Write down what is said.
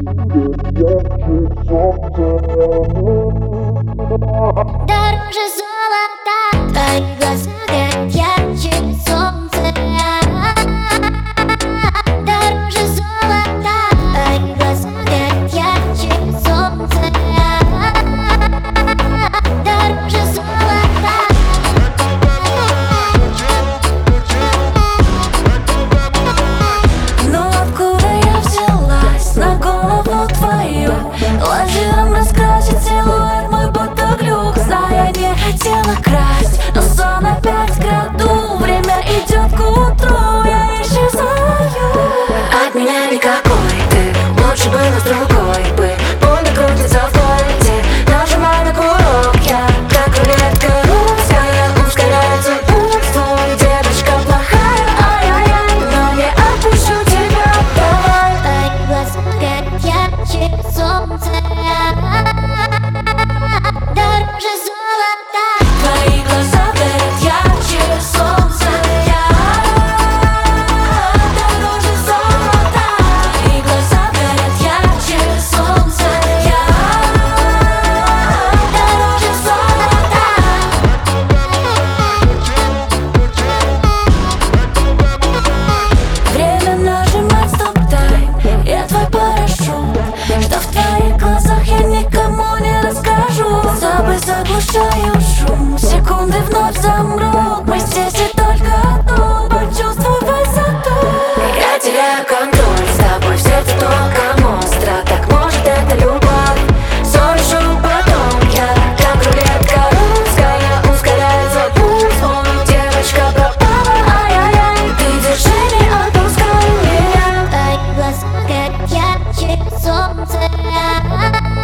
Дороже золота, твои глаза горят ярче солнца. Дороже золота, твои глаза горят ярче солнца. Дороже золота. Но откуда я взялась на голову твою? Лазером раскрасить силуэт мой будто глюк. Зная, не хотела красть, но сон опять краду. Время идет к утру, я исчезаю. От меня никакой ты, лучше бы нас другой бы. Пуля крутится в пальце, нажимай на курок. Я как рулетка русская, ускоряется пульс твой. Девочка плохая, ай-яй-яй, но не отпущу тебя, давай. Твои глаза горят ярче солнца. Дороже золота. Твои глаза горят ярче солнца. Дороже золота. Твои глаза горят ярче солнца. Дороже золота. Время нажимать стоп-тайм. Я твой парашют, что в твоих глазах я никому не расскажу. С тобой заглушаю шум, секунды вновь замрут. Мы здесь и только тут, почувствуй высоту. Я теряю контроль, с тобой в сердце только монстра. Так может это любовь, сон решу потом. Я как рулетка русская, ускоряется пульс мой. Девочка пропала, ай-яй-яй, ты держи, не отпускай меня. Твои глаза горят ярче солнца.